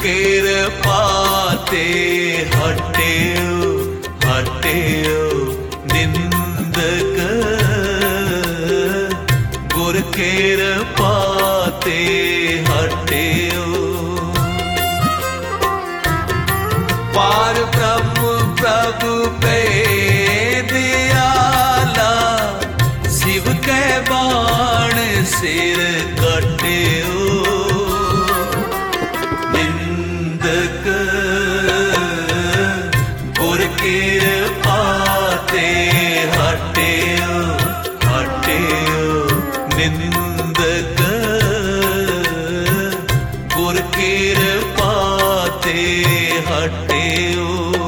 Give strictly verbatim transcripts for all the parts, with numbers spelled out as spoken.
कृपा ते हटियो हटियो निंदक गुर कृपा ते हटियो। पार ब्रह्म प्रभु पे दयाला शिव के बाण सिर कटियो। निंदक गुर कृपा ते हटियो हटियो निंदक गुर कृपा ते हटियो।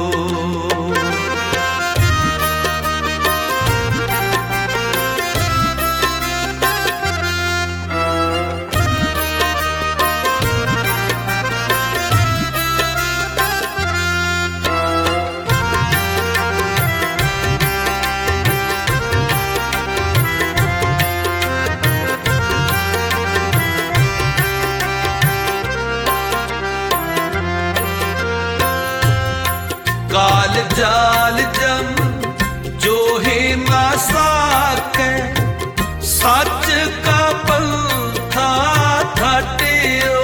काल जाल जम जो है ना साके सच का पंथा हटियो।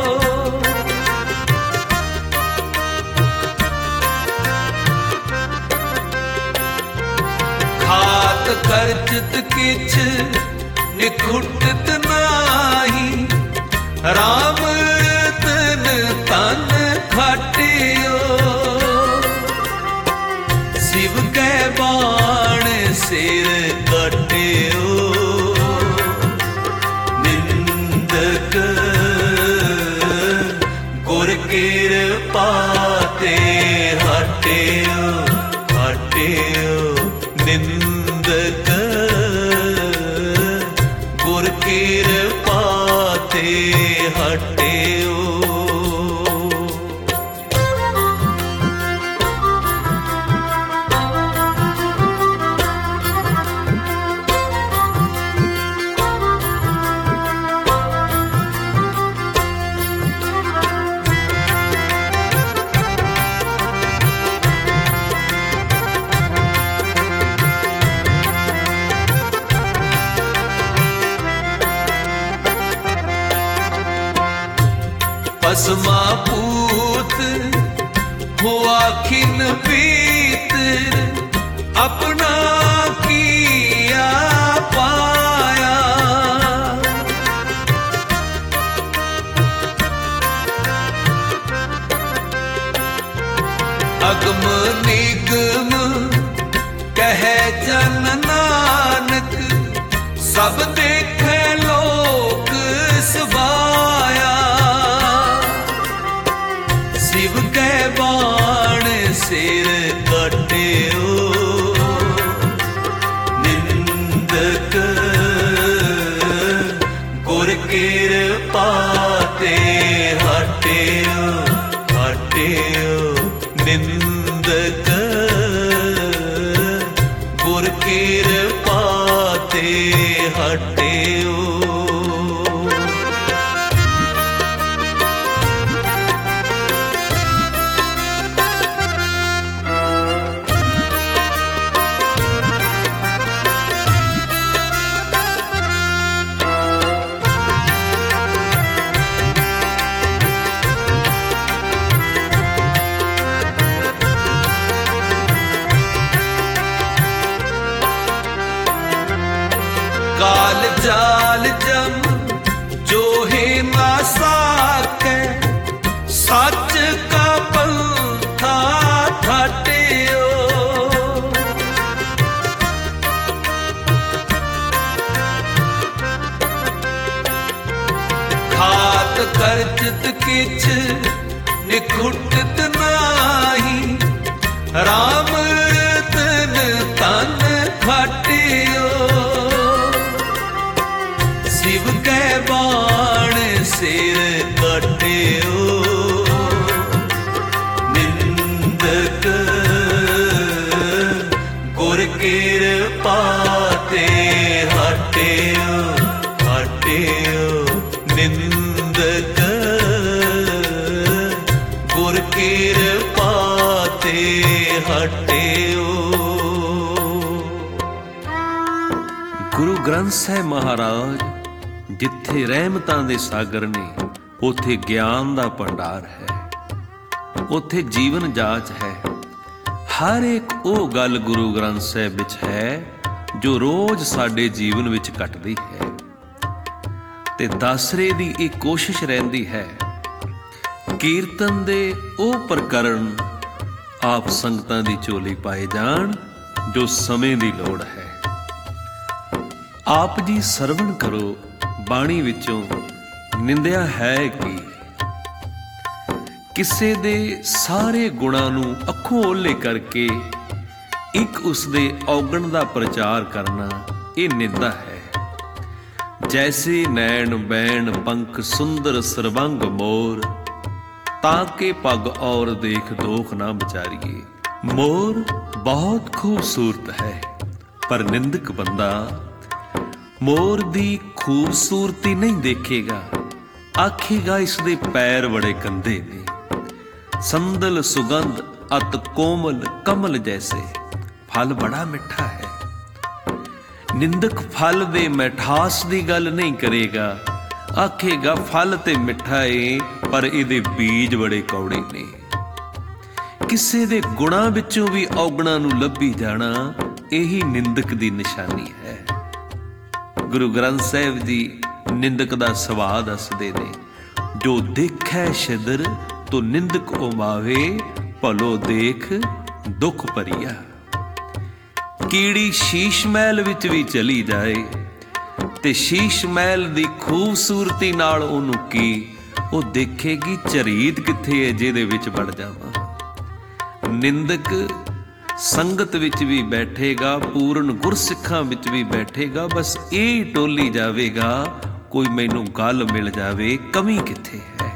खात करचत किछ निखुटत नाही राम तन तन खटियो। शिव के बाण सिर कटियो। निंदक गुर कृपा ते हटियो हटियो निंदक गुर कृपा ते हटियो। भस्मा पूत हुआ खिन पीत अपना किया पाया। अगम निगम कह जन नानक सब देखे लोक सवाया। शिव के बाण सिर कटियो। निंदक गुर कृपा ते हटियो हटियो निंदक गुर कृपा ते हटियो। काल जाल जम जो है ना साके सच का पंथा हटियो। खात करचत किछ निखुटत नाही राम तन तन खटियो। शिव के बाण सिर कटियो। निंदक गुर कृपा ते हटियो हटियो निंदक ਕਿਰਪਾ ਤੇ ਹਟਿਓ। ਗੁਰੂ ਗ੍ਰੰਥ ਸਾਹਿਬ ਮਹਾਰਾਜ ਜਿੱਥੇ ਰਹਿਮਤਾਂ ਦੇ ਸਾਗਰ ਨੇ, ਉੱਥੇ ਗਿਆਨ ਦਾ ਭੰਡਾਰ ਹੈ, ਉੱਥੇ ਜੀਵਨ ਜਾਚ ਹੈ। ਹਰ ਇੱਕ ਉਹ ਗੱਲ ਗੁਰੂ ਗ੍ਰੰਥ ਸਾਹਿਬ ਵਿੱਚ ਹੈ ਜੋ ਰੋਜ਼ ਸਾਡੇ ਜੀਵਨ ਵਿੱਚ ਘਟਦੀ ਹੈ, ਤੇ ਦਾਸਰੇ ਦੀ ਇਹ ਕੋਸ਼ਿਸ਼ ਰਹਿੰਦੀ ਹੈ ਕੀਰਤਨ ਦੇ ਉਹ ਪ੍ਰਕਰਨ ਆਪ ਸੰਗਤਾਂ ਦੀ ਝੋਲੀ ਪਾਏ ਜਾਣ ਜੋ ਸਮੇਂ ਦੀ ਲੋੜ ਹੈ। ਆਪ ਜੀ ਸਰਵਣ ਕਰੋ ਬਾਣੀ ਵਿੱਚੋਂ ਨਿੰਦਿਆ ਹੈ ਕਿ ਕਿਸੇ ਦੇ ਸਾਰੇ ਗੁਣਾਂ ਨੂੰ ਅੱਖੋਂ ਓਹਲੇ ਕਰਕੇ ਇੱਕ ਉਸਦੇ ਔਗਣ ਦਾ ਪ੍ਰਚਾਰ ਕਰਨਾ ਇਹ ਨਿੰਦਾ ਹੈ। ਜੈਸੇ ਨੈਣ ਬੈਣ ਪੰਖ ਸੁੰਦਰ ਸਰਬੰਗ ਮੋਰ, ਤਾਂ ਕਿ ਪੱਗ ਔਰ ਦੇਖ ਦੋਖ ਨਾ ਵਿਚਾਰੀਏ। ਮੋਰ ਬਹੁਤ ਖੂਬਸੂਰਤ ਹੈ, ਪਰ ਨਿੰਦਕ ਬੰਦਾ ਮੋਰ ਦੀ ਖੂਬਸੂਰਤੀ ਨਹੀਂ ਦੇਖੇਗਾ, ਆਖੇਗਾ ਇਸ ਦੇ ਪੈਰ ਬੜੇ ਗੰਦੇ ਨੇ। ਸੰਦਲ ਸੁਗੰਧ ਅਤ ਕੋਮਲ ਕਮਲ ਜੈਸੇ, ਫਲ ਬੜਾ ਮਿੱਠਾ ਹੈ। ਨਿੰਦਕ ਫਲ ਦੇ ਮਿਠਾਸ ਦੀ ਗੱਲ ਨਹੀਂ ਕਰੇਗਾ, ਆਖੇਗਾ ਫਲ ਤੇ ਮਿੱਠਾ ਏ ਪਰ ਇਹਦੇ ਬੀਜ ਬੜੇ ਕੌੜੇ ਨੇ। ਕਿਸੇ ਦੇ ਗੁਣਾਂ ਵਿੱਚੋਂ ਵੀ ਔਗਣਾਂ ਨੂੰ ਲੱਭੀ ਜਾਣਾ ਇਹੀ ਨਿੰਦਕ ਦੀ ਨਿਸ਼ਾਨੀ ਹੈ। ਗੁਰੂ ਗ੍ਰੰਥ ਸਾਹਿਬ ਜੀ ਨਿੰਦਕ ਦਾ ਸੁਭਾਅ ਦੱਸਦੇ ਨੇ, ਜੋ ਦੇਖੈ ਛਿਦਰ ਤੋ ਨਿੰਦਕ ਉਮਾਵੇ, ਭਲੋ ਦੇਖ ਦੁੱਖ ਭਰੀਆ। ਕੀੜੀ ਸ਼ੀਸ਼ ਮਹਿਲ ਵਿੱਚ ਵੀ ਚਲੀ ਜਾਏ ਤੇ ਸ਼ੀਸ਼ ਮਹਿਲ ਦੀ ਖੂਬਸੂਰਤੀ ਨਾਲ ਉਹਨੂੰ ਕੀ, ਉਹ ਦੇਖੇਗੀ ਝਰੀਟ ਕਿੱਥੇ ਹੈ ਜਿਹਦੇ ਵਿੱਚ ਵੜ ਜਾਵਾਂ। ਨਿੰਦਕ ਸੰਗਤ ਵਿੱਚ ਵੀ ਬੈਠੇਗਾ, ਪੂਰਨ ਗੁਰਸਿੱਖਾਂ ਵਿੱਚ ਵੀ ਬੈਠੇਗਾ, ਬਸ ਇਹ ਟੋਲੀ ਜਾਵੇਗਾ ਕੋਈ ਮੈਨੂੰ ਗੱਲ ਮਿਲ ਜਾਵੇ, ਕਮੀ ਕਿੱਥੇ ਹੈ।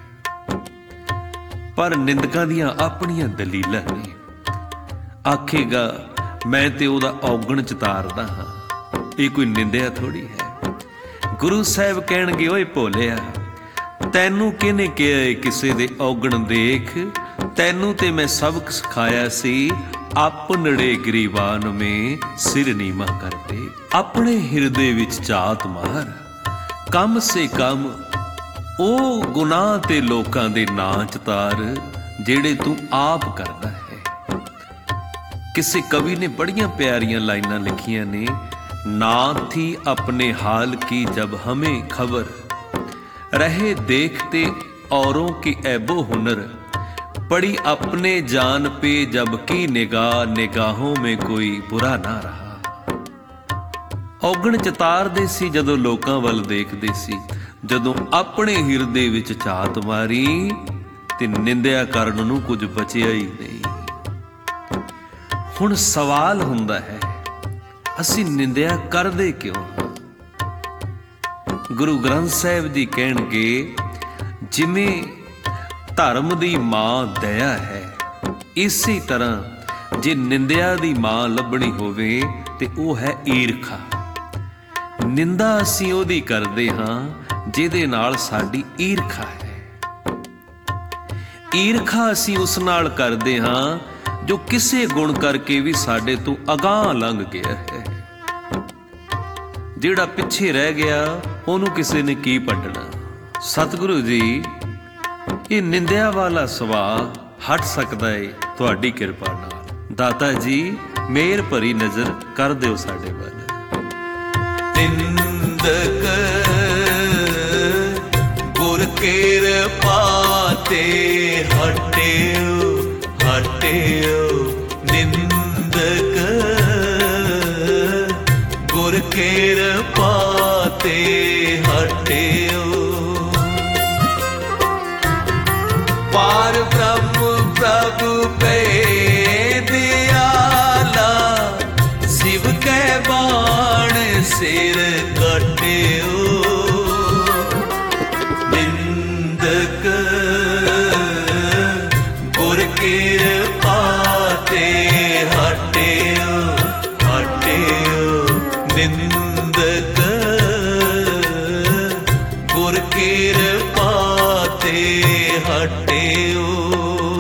ਪਰ ਨਿੰਦਕਾਂ ਦੀਆਂ ਆਪਣੀਆਂ ਦਲੀਲਾਂ ਨੇ। ਆਖੇਗਾ ਮੈਂ ਤੇ ਉਹਦਾ ਔਗਣ ਚਤਾਰਦਾ ਹਾਂ, ਇਹ ਕੋਈ ਨਿੰਦਿਆ ਥੋੜੀ ਹੈ। ਗੁਰੂ ਸਾਹਿਬ ਕਹਿਣਗੇ, ਓਏ ਭੋਲਿਆ, ਤੈਨੂੰ ਕਿਹਨੇ ਕਿਹਾ ਏ ਕਿਸੇ ਦੇ ਔਗਣ ਦੇਖ? ਤੈਨੂੰ ਤੇ ਮੈਂ ਸਬਕ ਸਿਖਾਇਆ ਸੀ, ਆਪਨੜੇ ਗਰੀਬਾਨ ਮੇ ਸਿਰ ਨੀਮਾ ਕਰਦੇ। ਆਪਣੇ ਹਿਰਦੇ ਵਿੱਚ ਝਾਤ ਮਾਰ, ਕਮ ਸੇ ਕਮ ਉਹ ਗੁਨਾਹ ਤੇ ਲੋਕਾਂ ਦੇ ਨਾਂ ਚਤਾਰ ਜਿਹੜੇ ਤੂੰ ਆਪ ਕਰਦਾ ਹੈ। ਕਿਸੇ ਕਵੀ ਨੇ ਬੜੀਆਂ ਪਿਆਰੀਆਂ ਲਾਈਨਾਂ ਲਿਖੀਆਂ ਨੇ, ਨਾ ਥੀ ਆਪਣੇ ਹਾਲ ਕੀ ਜਬ ਹਮੇं खबर, रहे देखते औरों की ऐबो हुनर, पड़ी अपने जान पे जब की निगाह, निगाहों में कोई बुरा ना रहा। ਔਗਣ ਚਤਾਰਦੇ ਸੀ ਜਦੋਂ ਲੋਕਾਂ ਵੱਲ ਦੇਖਦੇ ਸੀ, ਜਦੋਂ ਆਪਣੇ ਹਿਰਦੇ ਵਿੱਚ ਝਾਤ ਮਾਰੀ ਤੇ ਨਿੰਦਿਆ ਕਰਨ ਨੂੰ ਕੁਝ ਬਚਿਆ ਹੀ ਨਹੀਂ। ਹੁਣ ਸਵਾਲ ਹੁੰਦਾ ਹੈ, ਅਸੀਂ ਨਿੰਦਿਆ ਕਰਦੇ ਕਿਉਂ ਹਾਂ? ਗੁਰੂ ਗ੍ਰੰਥ ਸਾਹਿਬ ਜੀ ਕਹਿਣਗੇ, ਜਿਵੇਂ ਧਰਮ ਦੀ ਮਾਂ ਦਇਆ ਹੈ, ਇਸੇ ਤਰ੍ਹਾਂ ਜੇ ਨਿੰਦਿਆ ਦੀ ਮਾਂ ਲੱਭਣੀ ਹੋਵੇ ਤੇ ਉਹ ਹੈ ਈਰਖਾ। ਨਿੰਦਾ ਅਸੀਂ ਉਹਦੀ ਕਰਦੇ ਹਾਂ ਜਿਹਦੇ ਨਾਲ ਸਾਡੀ ਈਰਖਾ ਹੈ। ਈਰਖਾ ਅਸੀਂ ਉਸ ਨਾਲ ਕਰਦੇ ਹਾਂ ਜੋ ਕਿਸੇ ਗੁਣ ਕਰਕੇ ਵੀ ਸਾਡੇ ਤੋਂ ਅਗਾਂਹ ਲੰਘ ਗਿਆ ਹੈ। ਜਿਹੜਾ ਪਿੱਛੇ ਰਹਿ ਗਿਆ ਉਹਨੂੰ ਕਿਸੇ ਨੇ ਕੀ ਪੱਟਣਾ। ਸਤਿਗੁਰੂ ਜੀ, ਇਹ ਨਿੰਦਿਆ ਵਾਲਾ ਸੁਭਾਅ ਹਟ ਸਕਦਾ ਏ ਤੁਹਾਡੀ ਕਿਰਪਾ ਨਾਲ। ਦਾਤਾ ਜੀ, ਮਿਹਰ ਭਰੀ ਨਜ਼ਰ ਕਰ ਦਿਓ ਸਾਡੇ ਵੱਲ। ਨਿੰਦਕ ਗੁਰ ਕਿਰਪਾ ਤੇ ਹਟਿਓ, ਹਟਿਓ। ਨਿੰਦਕ ਗੁਰ ਕਿਰਪਾ ਤੇ ਹਟਿਓ। ਪਾਰ ਬ੍ਰਹਮ ਪ੍ਰਭੂ ਪੈ ਦਿਆਲਾ, ਸਿਵ ਕੈ ਬਾਣ ਸਿਰ ਕੱਟਿਓ। ਨਿੰਦਕ ਗੁਰ ਕਿਰਪਾ ਤੇ ਹਟਿਓ, ਹਟਿਓ। ਨਿੰਦਕ ਗੁਰ ਕਿਰਪਾ ਤੇ ਹਟਿਓ।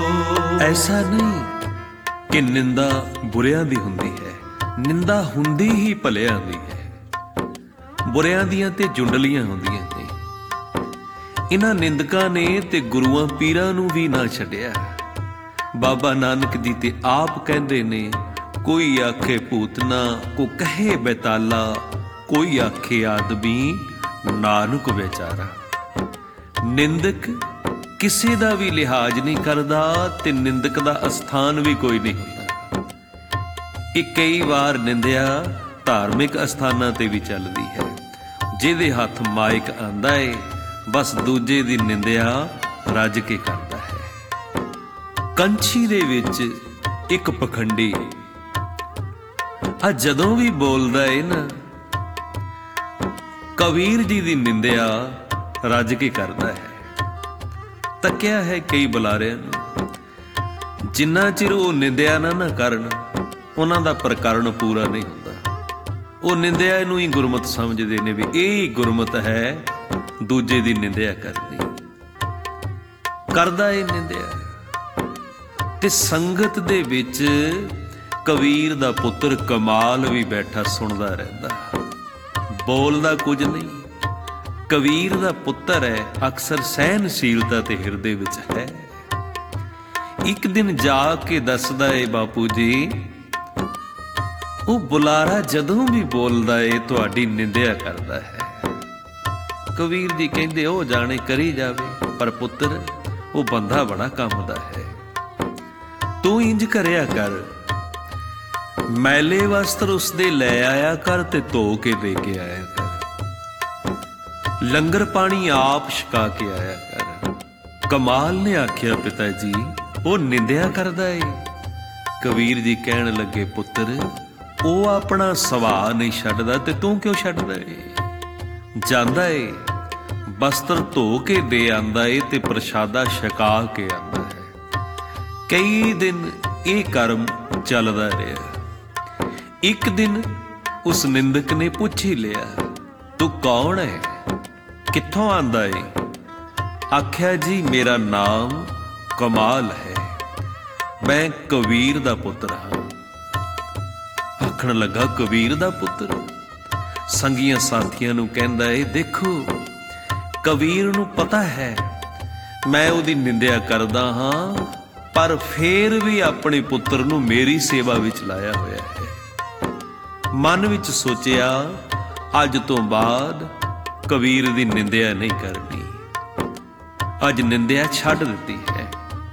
ਐਸਾ ਨਹੀਂ ਕਿ ਨਿੰਦਾ ਬੁਰਿਆਂ ਦੀ ਹੁੰਦੀ ਹੈ, ਨਿੰਦਾ ਹੁੰਦੀ ਹੀ ਭਲਿਆਂ ਦੀ ਹੈ। ਬੁਰਿਆਂ ਦੀਆਂ ਤੇ ਜੁੰਡਲੀਆਂ ਹੁੰਦੀਆਂ ਨੇ। ਇਹਨਾਂ ਨਿੰਦਕਾਂ ਨੇ ਤੇ ਗੁਰੂਆਂ ਪੀਰਾਂ ਨੂੰ ਵੀ ਨਾ ਛੱਡਿਆ। ਬਾਬਾ ਨਾਨਕ ਜੀ ਤੇ ਆਪ ਕਹਿੰਦੇ ਨੇ, ਕੋਈ ਆਖੇ ਭੂਤਨਾ ਕੋ ਕਹੇ ਬੈਤਾਲਾ, ਕੋਈ ਆਖੇ ਆਦਮੀ ਨਾਨਕ ਵਿਚਾਰਾ। ਨਿੰਦਕ ਕਿਸੇ ਦਾ ਵੀ ਲਿਹਾਜ਼ ਨਹੀਂ ਕਰਦਾ ਤੇ ਨਿੰਦਕ ਦਾ ਅਸਥਾਨ ਵੀ ਕੋਈ ਨਹੀਂ ਹੁੰਦਾ। ਇਹ ਕਈ ਵਾਰ ਨਿੰਦਿਆ ਧਾਰਮਿਕ ਅਸਥਾਨਾਂ ਤੇ ਵੀ ਚੱਲਦੀ ਹੈ। ਜਿਹਦੇ ਹੱਥ ਮਾਈਕ ਆਂਦਾ ਏ, ਬਸ ਦੂਜੇ ਦੀ ਨਿੰਦਿਆ ਰੱਜ ਕੇ ਕਰਦਾ ਹੈ। ਕੰਛੀ ਦੇ ਵਿੱਚ ਇੱਕ ਪਖੰਡੀ ਆ ਜਦੋਂ ਵੀ ਬੋਲਦਾ ਏ ਨਾ, ਕਬੀਰ ਜੀ ਦੀ ਨਿੰਦਿਆ ਰੱਜ ਕੇ ਕਰਦਾ ਹੈ। ਤੱਕਿਆ ਹੈ ਕਈ ਬੁਲਾਰਿਆਂ ਨੂੰ, ਜਿੰਨਾ ਚਿਰ ਉਹ ਨਿੰਦਿਆ ਨਾ ਨਾ ਕਰਨ, ਉਹਨਾਂ ਦਾ ਪ੍ਰਕਰਣ ਪੂਰਾ ਨਹੀਂ ਹੁੰਦਾ। ਉਹ ਨਿੰਦਿਆ ਨੂੰ ਹੀ ਗੁਰਮਤ ਸਮਝਦੇ ਨੇ ਵੀ ਇਹ ਹੀ ਗੁਰਮਤ ਹੈ, ਦੂਜੇ ਦੀ ਨਿੰਦਿਆ ਕਰਨੀ। ਕਰਦਾ ਇਹ ਨਿੰਦਿਆ। ਤੇ ਸੰਗਤ ਦੇ ਵਿੱਚ ਕਬੀਰ ਦਾ ਪੁੱਤਰ ਕਮਾਲ ਵੀ ਬੈਠਾ ਸੁਣਦਾ ਰਹਿੰਦਾ, ਬੋਲਦਾ ਕੁਝ ਨਹੀਂ। ਕਬੀਰ ਦਾ ਪੁੱਤਰ ਹੈ, ਅਕਸਰ ਸਹਿਨਸ਼ੀਲਤਾ ਤੇ ਹਿਰਦੇ ਵਿੱਚ ਹੈ। ਇੱਕ ਦਿਨ ਜਾ ਕੇ ਦੱਸਦਾ ਏ, ਬਾਪੂ ਜੀ ਉਹ ਬੁਲਾਰਾ ਜਦੋਂ ਵੀ ਬੋਲਦਾ ਏ ਤੁਹਾਡੀ ਨਿੰਦਿਆ ਕਰਦਾ ਹੈ। ਕਬੀਰ ਜੀ ਕਹਿੰਦੇ ਉਹ ਜਾਣੇ ਕਰੀ ਜਾਵੇ, ਪਰ ਪੁੱਤਰ ਉਹ ਬੰਦਾ ਬੜਾ ਕੰਮ ਦਾ ਹੈ। ਤੂੰ ਇੰਜ ਕਰਿਆ ਕਰ, ਮੈਲੇ ਵਸਤਰ ਉਸਦੇ ਲੈ ਆਇਆ ਕਰ ਤੇ ਧੋ ਕੇ ਦੇ ਕੇ ਆਇਆ ਕਰ। ਲੰਗਰ ਪਾਣੀ ਆਪ ਛਕਾ ਕੇ ਆਇਆ ਕਰ। ਕਮਾਲ ਨੇ ਆਖਿਆ, ਪਿਤਾ ਜੀ ਉਹ ਨਿੰਦਿਆ ਕਰਦਾ ਏ। ਕਬੀਰ ਜੀ ਕਹਿਣ ਲੱਗੇ, ਪੁੱਤਰ ਉਹ ਆਪਣਾ ਸੁਭਾਅ ਨਹੀਂ ਛੱਡਦਾ ਤੇ ਤੂੰ ਕਿਉਂ ਛੱਡਦਾ ਏ? ਜਾਂਦਾ ਏ, ਵਸਤਰ ਧੋ ਕੇ ਦੇ ਆਂਦਾ ਏ ਤੇ ਪ੍ਰਸ਼ਾਦਾ ਛਕਾ ਕੇ ਆਂਦਾ ਹੈ। ਕਈ ਦਿਨ ਇਹ ਕਰਮ ਚੱਲਦਾ ਰਿਹਾ। ਇੱਕ ਦਿਨ ਉਸ ਨਿੰਦਕ ਨੇ ਪੁੱਛ ਹੀ ਲਿਆ, ਤੂੰ ਕੌਣ ਹੈ, ਕਿੱਥੋਂ ਆਂਦਾ ਏ? ਆਖਿਆ, ਜੀ ਮੇਰਾ ਨਾਮ ਕਮਾਲ ਹੈ, ਮੈਂ ਕਬੀਰ ਦਾ ਪੁੱਤਰ ਹਾਂ। ਆਖਣ ਲੱਗਾ, ਕਬੀਰ ਦਾ ਪੁੱਤਰ? ਸੰਗੀਆਂ ਸਾਥੀਆਂ ਨੂੰ ਕਹਿੰਦਾ ਏ, ਦੇਖੋ ਕਬੀਰ ਨੂੰ ਪਤਾ ਹੈ ਮੈਂ ਉਹਦੀ ਨਿੰਦਿਆ ਕਰਦਾ ਹਾਂ, ਪਰ ਫੇਰ ਵੀ ਆਪਣੇ ਪੁੱਤਰ ਨੂੰ ਮੇਰੀ ਸੇਵਾ ਵਿੱਚ ਲਾਇਆ ਹੋਇਆ ਹੈ। ਮਨ ਵਿੱਚ ਸੋਚਿਆ, ਅੱਜ ਤੋਂ ਬਾਅਦ ਕਬੀਰ ਦੀ ਨਿੰਦਿਆ ਨਹੀਂ ਕਰਨੀ। ਅੱਜ ਨਿੰਦਿਆ ਛੱਡ ਦਿੱਤੀ ਹੈ।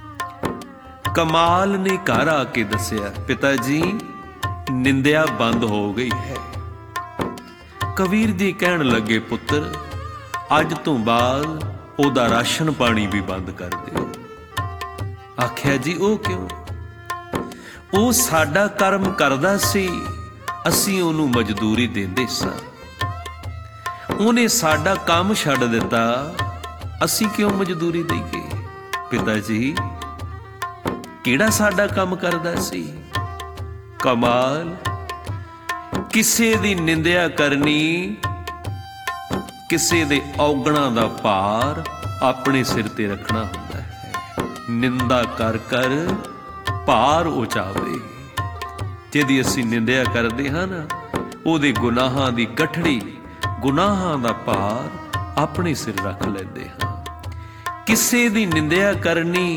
ਕਮਾਲ ਨੇ ਘਰ ਆ ਕੇ ਦੱਸਿਆ, ਪਿਤਾ ਜੀ ਨਿੰਦਿਆ ਬੰਦ ਹੋ ਗਈ ਹੈ। ਕਬੀਰ ਜੀ ਕਹਿਣ ਲੱਗੇ, ਪੁੱਤਰ ਅੱਜ ਤੋਂ ਬਾਅਦ ਉਹਦਾ ਰਾਸ਼ਨ ਪਾਣੀ ਵੀ ਬੰਦ ਕਰ ਦਿਓ। ਆਖਿਆ, ਜੀ ਉਹ ਕਿਉਂ? ਉਹ ਸਾਡਾ ਕਰਮ ਕਰਦਾ ਸੀ, ਅਸੀਂ ਉਹਨੂੰ ਮਜ਼ਦੂਰੀ ਦਿੰਦੇ ਸਾਂ। ਉਹਨੇ ਸਾਡਾ ਕੰਮ ਛੱਡ ਦਿੱਤਾ, ਅਸੀਂ ਕਿਉਂ ਮਜ਼ਦੂਰੀ ਦੇਈਏ? ਪਿਤਾ ਜੀ ਕਿਹੜਾ ਸਾਡਾ ਕੰਮ ਕਰਦਾ ਸੀ? ਕਮਾਲ, ਕਿਸੇ ਦੀ ਨਿੰਦਿਆ ਕਰਨੀ, ਕਿਸੇ ਦੇ ਔਗਣਾਂ ਦਾ ਭਾਰ ਆਪਣੇ ਸਿਰ ਤੇ ਰੱਖਣਾ ਹੁੰਦਾ ਹੈ। ਨਿੰਦਾ ਕਰ ਕਰ ਭਾਰ ਉਚਾਵੇ। ਜਿਹਦੀ ਅਸੀਂ ਨਿੰਦਿਆ ਕਰਦੇ ਹਾਂ ਨਾ, ਉਹਦੇ ਗੁਨਾਹਾਂ ਦੀ ਗਠੜੀ, ਗੁਨਾਹਾਂ ਦਾ ਭਾਰ ਆਪਣੇ ਸਿਰ ਰੱਖ ਲੈਂਦੇ ਹਾਂ। ਕਿਸੇ ਦੀ ਨਿੰਦਿਆ ਕਰਨੀ,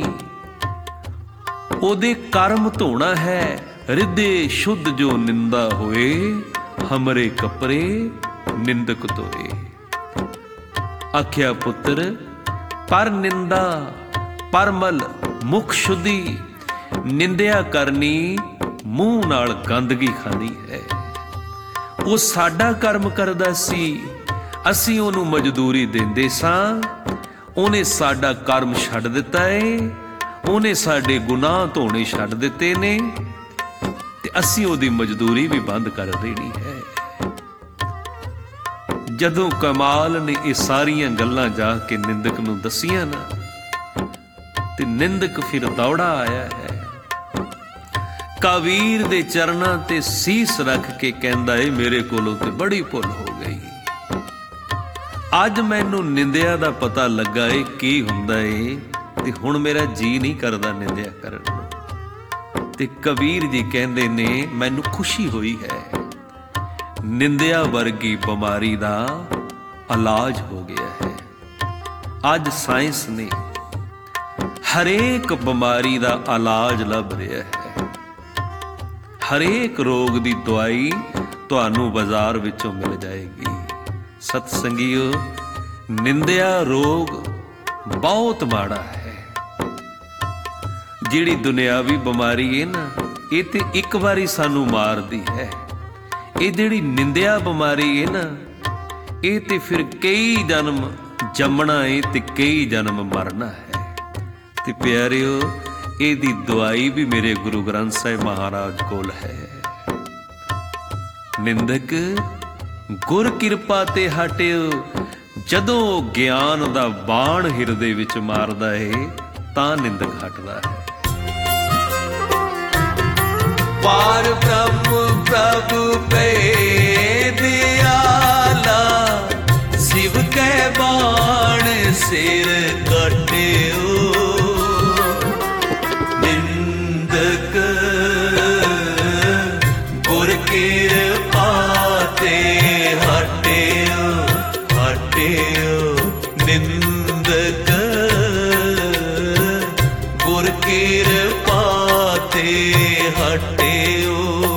ਉਹਦੇ ਕਰਮ ਧੋਣਾ ਹੈ। ਰਿੱਧੇ ਸ਼ੁੱਧ ਜੋ ਨਿੰਦਾ ਹੋਏ, ਹਮਰੇ ਕਪੜੇ ਨਿੰਦਕ ਧੋਏ। ਆਖਿਆ, ਪੁੱਤਰ ਪਰ ਨਿੰਦਾ ਪਰਮਲ ਮੁਖ ਸ਼ੁੱਧੀ, ਨਿੰਦਿਆ ਕਰਨੀ ਮੂੰਹ ਨਾਲ ਗੰਦਗੀ ਖਾਣੀ ਹੈ। ਉਹ ਸਾਡਾ ਕਰਮ ਕਰਦਾ ਸੀ, ਅਸੀਂ ਉਹਨੂੰ ਮਜ਼ਦੂਰੀ ਦਿੰਦੇ ਸਾਂ। ਉਹਨੇ ਸਾਡਾ ਕਰਮ ਛੱਡ ਦਿੱਤਾ ਏ, ਉਹਨੇ ਸਾਡੇ ਗੁਨਾਹ ਧੋਣੇ ਛੱਡ ਦਿੱਤੇ ਨੇ, ਤੇ ਅਸੀਂ ਉਹਦੀ ਮਜ਼ਦੂਰੀ ਵੀ ਬੰਦ ਕਰ ਦੇਣੀ ਹੈ। ਜਦੋਂ ਕਮਾਲ ਨੇ ਇਹ ਸਾਰੀਆਂ ਗੱਲਾਂ ਜਾ ਕੇ ਨਿੰਦਕ ਨੂੰ ਦੱਸੀਆਂ ਨਾ, ਤੇ ਨਿੰਦਕ ਫਿਰ ਦੌੜਾ ਆਇਆ ਹੈ। ਕਬੀਰ ਦੇ ਚਰਨਾਂ ਤੇ ਸੀਸ ਰੱਖ ਕੇ ਕਹਿੰਦਾ ਏ, ਮੇਰੇ ਕੋਲੋਂ ਤੇ ਬੜੀ ਭੁੱਲ ਹੋ ਗਈ। ਅੱਜ ਮੈਨੂੰ ਨਿੰਦਿਆ ਦਾ ਪਤਾ ਲੱਗਾ ਏ ਕੀ ਹੁੰਦਾ ਏ। ਤੇ ਹੁਣ ਮੇਰਾ ਜੀ ਨਹੀਂ ਕਰਦਾ ਨਿੰਦਿਆ ਕਰਨ ਨੂੰ। ਤੇ ਕਬੀਰ ਜੀ ਕਹਿੰਦੇ ਨੇ ਮੈਨੂੰ ਖੁਸ਼ੀ ਹੋਈ ਹੈ, ਨਿੰਦਿਆ ਵਰਗੀ ਬਿਮਾਰੀ ਦਾ ਇਲਾਜ ਹੋ ਗਿਆ ਹੈ। ਅੱਜ ਸਾਇੰਸ ਨੇ ਹਰੇਕ ਬਿਮਾਰੀ ਦਾ ਇਲਾਜ ਲੱਭ ਰਿਹਾ ਹੈ। ਹਰੇਕ ਰੋਗ ਦੀ ਦਵਾਈ ਤੁਹਾਨੂੰ ਬਾਜ਼ਾਰ ਵਿੱਚੋਂ ਮਿਲ ਜਾਏਗੀ। ਸਤ ਸੰਗੀਓ, ਨਿੰਦਿਆ ਰੋਗ ਬਹੁਤ ਮਾੜਾ ਹੈ। ਜਿਹੜੀ ਦੁਨਿਆਵੀ ਬਿਮਾਰੀ ਹੈ ਨਾ, ਇਹ ਤੇ ਇੱਕ ਵਾਰੀ ਸਾਨੂੰ ਮਾਰਦੀ ਹੈ। ਇਹ ਜਿਹੜੀ ਨਿੰਦਿਆ ਬਿਮਾਰੀ ਹੈ ਨਾ, ਇਹ ਤੇ ਫਿਰ ਕਈ ਜਨਮ ਜੰਮਣਾ ਹੈ ਤੇ ਕਈ ਜਨਮ ਮਰਨਾ ਹੈ। ਤੇ ਪਿਆਰਿਓ, ਇਹਦੀ ਦਵਾਈ ਵੀ ਮੇਰੇ ਗੁਰੂ ਗ੍ਰੰਥ ਸਾਹਿਬ ਮਹਾਰਾਜ ਕੋਲ ਹੈ। ਨਿੰਦਕ ਗੁਰ ਕਿਰਪਾ ਤੇ ਹਟਿਓ, ਜਦੋਂ ਗਿਆਨ ਦਾ ਬਾਣ ਹਿਰਦੇ ਵਿੱਚ ਮਾਰਦਾ ਏ ਤਾਂ ਨਿੰਦਕ ਹਟਦਾ ਹੈ। ਪਾਰ ਬ੍ਰਹਮ ਪ੍ਰਭੂ ਪੈ ਦਿਆਲਾ, ਸਿਵ ਕੈ ਬਾਣ ਸਿਰ ਕੱਟਿਓ। ਨਿੰਦਕ ਗੁਰ ਕਿਰਪਾ ਤੇ ਹਟਿਓ, ਹਟਿਓ। ਨਿੰਦਕ ਗੁਰ ਕਿਰਪਾ ਤੇ ਹਟਿਓ।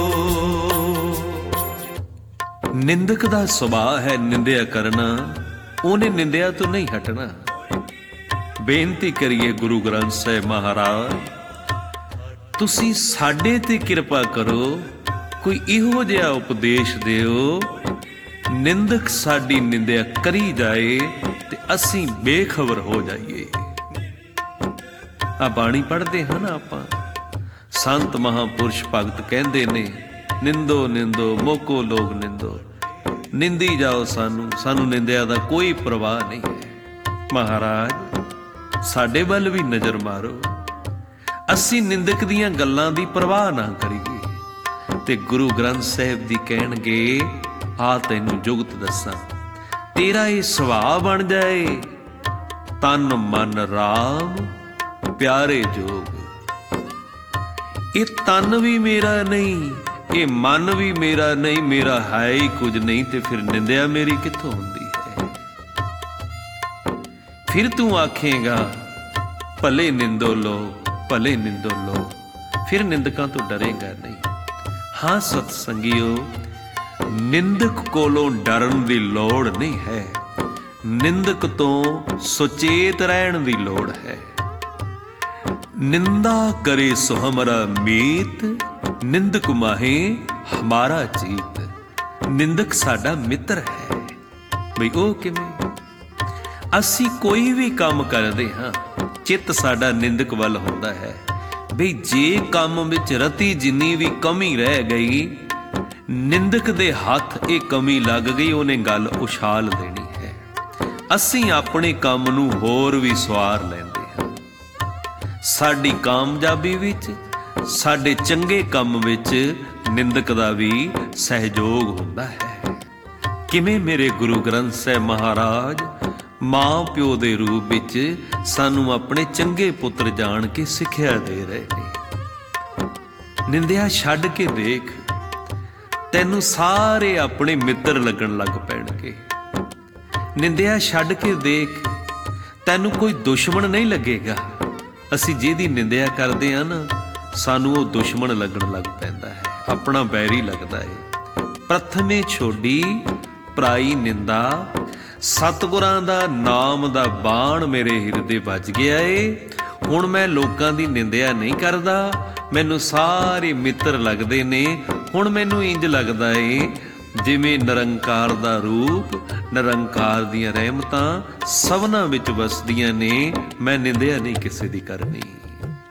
ਨਿੰਦਕ ਦਾ ਸੁਭਾਅ ਹੈ ਨਿੰਦਿਆ ਕਰਨਾ, ਉਹਨੇ ਨਿੰਦਿਆ ਤੋਂ ਨਹੀਂ ਹਟਣਾ। ਬੇਨਤੀ ਕਰੀਏ ਗੁਰੂ ਗ੍ਰੰਥ ਸਾਹਿਬ ਮਹਾਰਾਜ, ਤੁਸੀਂ ਸਾਡੇ ਤੇ ਕਿਰਪਾ ਕਰੋ, ਕੋਈ ਇਹੋ ਜਿਹਾ ਉਪਦੇਸ਼ ਦਿਓ ਨਿੰਦਕ ਸਾਡੀ ਨਿੰਦਿਆ ਕਰੀ ਜਾਏ ਤੇ ਅਸੀਂ ਬੇਖਬਰ ਹੋ ਜਾਈਏ। ਆ ਬਾਣੀ ਪੜ੍ਹਦੇ ਹਾਂ ਨਾ ਆਪਾਂ, ਸੰਤ ਮਹਾਂਪੁਰਸ਼ ਭਗਤ ਕਹਿੰਦੇ ਨੇ, ਨਿੰਦੋ ਨਿੰਦੋ ਮੋਕੋ ਲੋਕ ਨਿੰਦੋ, ਨਿੰਦੀ ਜਾਓ ਸਾਨੂੰ, ਸਾਨੂੰ ਨਿੰਦਿਆ ਦਾ ਕੋਈ ਪਰਵਾਹ ਨਹੀਂ ਹੈ। ਮਹਾਰਾਜ, ਸਾਡੇ ਵੱਲ ਵੀ ਨਜ਼ਰ ਮਾਰੋ, ਅਸੀਂ ਨਿੰਦਕ ਦੀਆਂ ਗੱਲਾਂ ਦੀ ਪਰਵਾਹ ਨਾ ਕਰੀਏ। ਤੇ ਗੁਰੂ ਗ੍ਰੰਥ ਸਾਹਿਬ ਜੀ ਕਹਿਣਗੇ, ਆ ਤੈਨੂੰ ਜੁਗਤ ਦੱਸਾਂ, ਤੇਰਾ ਇਹ ਸੁਭਾਅ ਬਣ ਜਾਏ, ਤਨ ਮਨ ਰਾਮ ਪਿਆਰੇ ਜੋਗ। ਇਹ ਤਨ ਵੀ ਮੇਰਾ ਨਹੀਂ, ਇਹ ਮਨ ਵੀ ਮੇਰਾ ਨਹੀਂ, ਮੇਰਾ ਹੈ ਹੀ ਕੁਝ ਨਹੀਂ, ਤੇ ਫਿਰ ਨਿੰਦਿਆ ਮੇਰੀ ਕਿੱਥੋਂ ਹੁੰਦੀ ਹੈ? ਫਿਰ ਤੂੰ ਆਖੇਗਾ ਭਲੇ ਨਿੰਦੋ ਲੋਕ, ਭਲੇ ਨਿੰਦੋ ਲੋਕ, ਫਿਰ ਨਿੰਦਕਾਂ ਤੋਂ ਡਰੇਗਾ ਨਹੀਂ। ਹਾਂ ਸਤ ਸੰਗੀਓ, ਨਿੰਦਕ ਕੋਲੋਂ ਡਰਨ ਦੀ ਲੋੜ ਨਹੀਂ ਹੈ, ਨਿੰਦਕ ਤੋਂ ਸੁਚੇਤ ਰਹਿਣ ਦੀ ਲੋੜ ਹੈ। ਨਿੰਦਾ ਕਰੇ ਸੋ ਹਮਾਰਾ ਮੀਤ, ਨਿੰਦਕ ਮਾਹੇ ਹਮਾਰਾ ਚੀਤ। ਨਿੰਦਕ ਸਾਡਾ ਮਿੱਤਰ ਹੈ। ਬਈ ਉਹ ਕਿਵੇਂ? ਅਸੀਂ ਕੋਈ ਵੀ ਕੰਮ ਕਰਦੇ ਹਾਂ, ਚਿੱਤ ਸਾਡਾ ਨਿੰਦਕ ਵੱਲ ਹੁੰਦਾ ਹੈ। ਬਈ ਜੇ ਕੰਮ ਵਿੱਚ ਰਤੀ ਜਿੰਨੀ ਵੀ ਕਮੀ ਰਹਿ ਗਈ, ਨਿੰਦਕ ਦੇ ਹੱਥ ਇਹ ਕਮੀ ਲੱਗ ਗਈ, ਉਹਨੇ ਗੱਲ ਉਛਾਲ ਦੇਣੀ ਹੈ। ਅਸੀਂ ਆਪਣੇ ਕੰਮ ਨੂੰ ਹੋਰ ਵੀ ਸਵਾਰ ਲੈਂਦੇ ਹਾਂ। ਸਾਡੀ ਕਾਮਯਾਬੀ ਵਿੱਚ, ਸਾਡੇ ਚੰਗੇ ਕੰਮ ਵਿੱਚ ਨਿੰਦਕ ਦਾ ਵੀ ਸਹਿਯੋਗ ਹੁੰਦਾ ਹੈ। ਕਿਵੇਂ ਮੇਰੇ ਗੁਰੂ ਗ੍ਰੰਥ ਸਾਹਿਬ ਮਹਾਰਾਜ ਮਾਂ ਪਿਓ ਦੇ ਰੂਪ ਵਿੱਚ ਸਾਨੂੰ ਆਪਣੇ ਚੰਗੇ ਪੁੱਤਰ ਜਾਣ ਕੇ ਸਿੱਖਿਆ ਦੇ ਰਹੇ ਨੇ। ਨਿੰਦਿਆ ਛੱਡ ਕੇ ਦੇਖ, ਤੈਨੂੰ ਸਾਰੇ ਆਪਣੇ ਮਿੱਤਰ ਲੱਗਣ ਲੱਗ ਪੈਣਗੇ। ਨਿੰਦਿਆ ਛੱਡ ਕੇ ਦੇਖ, ਤੈਨੂੰ ਕੋਈ ਦੁਸ਼ਮਣ ਨਹੀਂ ਲੱਗੇਗਾ। ਅਸੀਂ ਜਿਹਦੀ ਨਿੰਦਿਆ ਕਰਦੇ ਹਾਂ ਨਾ, ਸਾਨੂੰ ਉਹ ਦੁਸ਼ਮਣ ਲੱਗਣ ਲੱਗ ਪੈਂਦਾ ਹੈ, ਆਪਣਾ ਬੈਰੀ ਲੱਗਦਾ ਹੈ। ਪ੍ਰਥਮੇ ਛੋਡੀ ਪਰਾਈ ਨਿੰਦਾ, ਸਤਿਗੁਰਾਂ ਦਾ ਨਾਮ ਦਾ ਬਾਣ ਮੇਰੇ ਹਿਰਦੇ ਵੱਜ ਗਿਆ ਏ। ਹੁਣ ਮੈਂ ਲੋਕਾਂ ਦੀ ਨਿੰਦਿਆ ਨਹੀਂ ਕਰਦਾ, ਮੈਨੂੰ ਸਾਰੇ ਮਿੱਤਰ ਲੱਗਦੇ ਨੇ। ਹੁਣ ਮੈਨੂੰ ਇੰਜ ਲੱਗਦਾ ਏ ਜਿਵੇਂ ਨਿਰੰਕਾਰ ਦਾ ਰੂਪ, ਨਿਰੰਕਾਰ ਦੀਆਂ ਰਹਿਮਤਾਂ ਸਭਨਾਂ ਵਿੱਚ ਵਸਦੀਆਂ ਨੇ। ਮੈਂ ਨਿੰਦਿਆ ਨਹੀਂ ਕਿਸੇ ਦੀ ਕਰਨੀ।